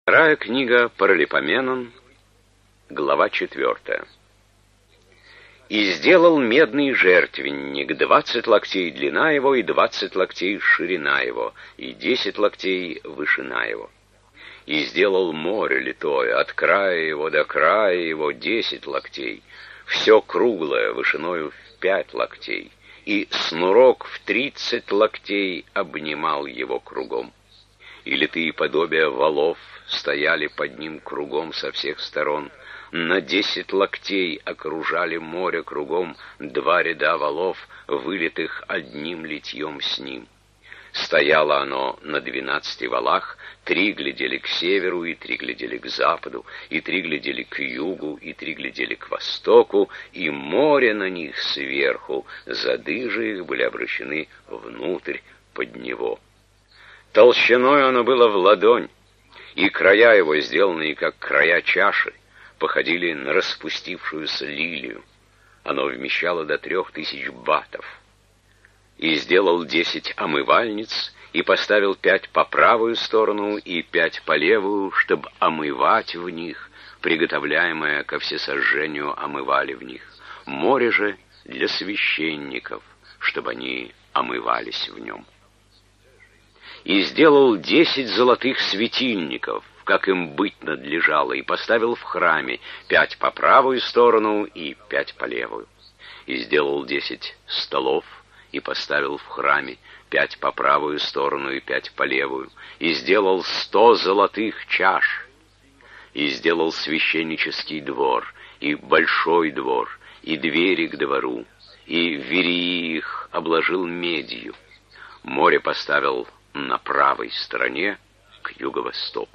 Вторая книга Паралипоменон, глава 4. «И сделал медный жертвенник, 20 локтей длина его, и 20 локтей ширина его, и 10 локтей вышина его. И сделал море литое, от края его до края его 10 локтей, все круглое, вышиною в 5 локтей, и снурок в 30 локтей обнимал его кругом. И литые подобия валов стояли под ним кругом со всех сторон. На 10 локтей окружали море кругом 2 ряда валов, вылитых одним литьем с ним. Стояло оно на 12 валах, 3 глядели к северу, и 3 глядели к западу, и 3 глядели к югу, и 3 глядели к востоку, и море на них сверху, зады же их были обращены внутрь под него. Толщиной оно было в ладонь, и края его, сделанные как края чаши, походили на распустившуюся лилию. Оно вмещало до 3000 батов. И сделал 10 омывальниц, и поставил 5 по правую сторону и 5 по левую, чтобы омывать в них, приготовляемое ко всесожжению омывали в них. Море же для священников, чтобы они омывались в нем. И сделал 10 золотых светильников, как им быть надлежало, и поставил в храме 5 по правую сторону и 5 по левую. И сделал 10 столов, и поставил в храме 5 по правую сторону и 5 по левую. И сделал 100 золотых чаш. И сделал священнический двор, и большой двор, и двери к двору, и верии их обложил медью. Море поставил на правой стороне к юго-востоку.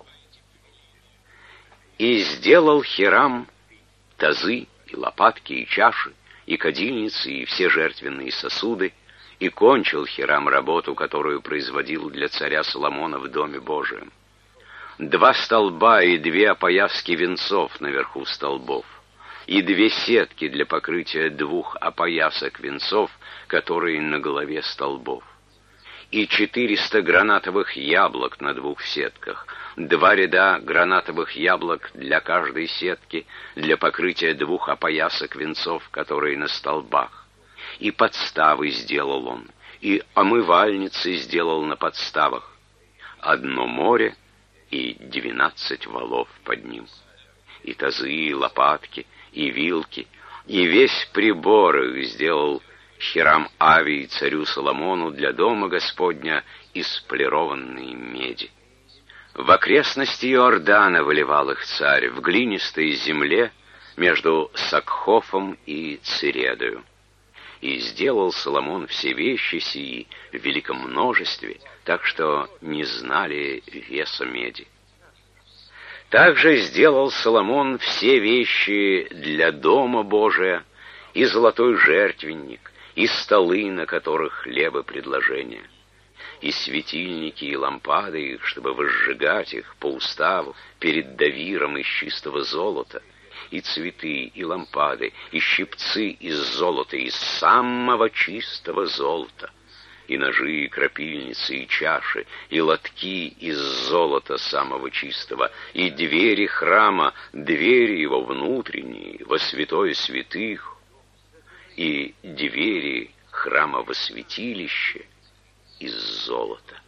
И сделал Хирам тазы, и лопатки, и чаши, и кадильницы, и все жертвенные сосуды, и кончил Хирам работу, которую производил для царя Соломона в Доме Божием. 2 столба и 2 опояски венцов наверху столбов, и 2 сетки для покрытия 2 опоясок венцов, которые на голове столбов, и 400 гранатовых яблок на 2 сетках, 2 ряда гранатовых яблок для каждой сетки, для покрытия 2 опоясок венцов, которые на столбах. И подставы сделал он, и омывальницы сделал на подставах. 1 море и 12 валов под ним, и тазы, и лопатки, и вилки, и весь прибор их сделал Хирам Авии царю Соломону для дома Господня из полированной меди. В окрестности Иордана выливал их царь в глинистой земле между Сакхофом и Циредою. И сделал Соломон все вещи сии в великом множестве, так что не знали веса меди. Также сделал Соломон все вещи для дома Божия, и золотой жертвенник, и столы, на которых хлебы предложения, и светильники, и лампады их, чтобы возжигать их по уставу перед давиром из чистого золота, и цветы, и лампады, и щипцы из золота, из самого чистого золота, и ножи, и крапильницы, и чаши, и лотки из золота самого чистого, и двери храма, двери его внутренние, во святое святых, и двери храма во святилище из золота.